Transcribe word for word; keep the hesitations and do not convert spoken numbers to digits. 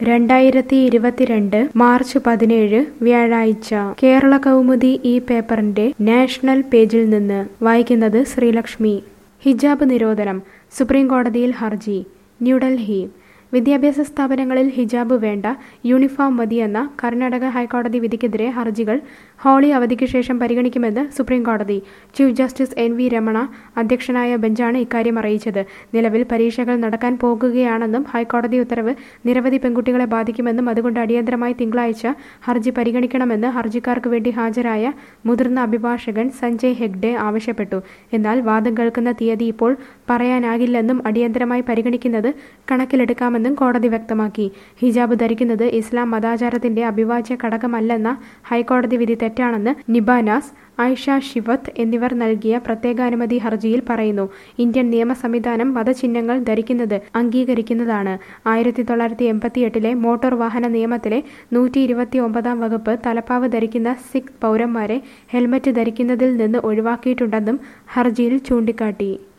രണ്ടായിരത്തി ഇരുപത്തിരണ്ട് മാർച്ച് പതിനേഴ് വ്യാഴാഴ്ച കേരള കൗമുദി ഈ പേപ്പറിന്റെ നാഷണൽ പേജിൽ നിന്ന് വായിക്കുന്നത് ശ്രീലക്ഷ്മി. ഹിജാബ് നിരോധനം സുപ്രീം കോടതിയിൽ ഹർജി. ന്യൂഡൽഹി. വിദ്യാഭ്യാസ സ്ഥാപനങ്ങളിൽ ഹിജാബ് വേണ്ട, യൂണിഫോം മതിയെന്ന കർണാടക ഹൈക്കോടതി വിധിക്കെതിരെ ഹർജികൾ ഹോളി അവധിക്ക് ശേഷം പരിഗണിക്കുമെന്ന് സുപ്രീം കോടതി. Chief justice N V Ramana അധ്യക്ഷനായ ബെഞ്ചാണ് ഇക്കാര്യം അറിയിച്ചത്. നിലവിൽ പരീക്ഷകൾ നടക്കാൻ പോകുകയാണെന്നും ഹൈക്കോടതി ഉത്തരവ് നിരവധി പെൺകുട്ടികളെ ബാധിക്കുമെന്നും അതുകൊണ്ട് അടിയന്തരമായി തിങ്കളാഴ്ച ഹർജി പരിഗണിക്കണമെന്ന് ഹർജിക്കാർക്ക് വേണ്ടി ഹാജരായ മുതിർന്ന അഭിഭാഷകൻ സഞ്ജയ് ഹെഗ്ഡെ ആവശ്യപ്പെട്ടു. എന്നാൽ വാദം കേൾക്കുന്ന തീയതി ഇപ്പോൾ പറയാനാകില്ലെന്നും അടിയന്തരമായി പരിഗണിക്കുന്നത് കണക്കിലെടുക്കാമെന്നും കോടതി വ്യക്തമാക്കി. ഹിജാബ് ധരിക്കുന്നത് ഇസ്ലാം മതാചാരത്തിന്റെ അവിഭാജ്യ ഘടകമല്ലെന്ന ഹൈക്കോടതി വിധി തെറ്റാണെന്ന് നിബാനാസ്, ആയിഷ ഷിവത്ത് എന്നിവർ നൽകിയ പ്രത്യേകാനുമതി ഹർജിയിൽ പറയുന്നു. ഇന്ത്യൻ നിയമ സംവിധാനം മതചിഹ്നങ്ങൾ ധരിക്കുന്നത് അംഗീകരിക്കുന്നതാണ്. ആയിരത്തി തൊള്ളായിരത്തി എൺപത്തി എട്ടിലെ മോട്ടോർ വാഹന നിയമത്തിലെ നൂറ്റി ഇരുപത്തി ഒമ്പതാം വകുപ്പ് തലപ്പാവ് ധരിക്കുന്ന സിഖ് പൗരന്മാരെ ഹെൽമറ്റ് ധരിക്കുന്നതിൽ നിന്ന് ഒഴിവാക്കിയിട്ടുണ്ടെന്നും ഹർജിയിൽ ചൂണ്ടിക്കാട്ടി.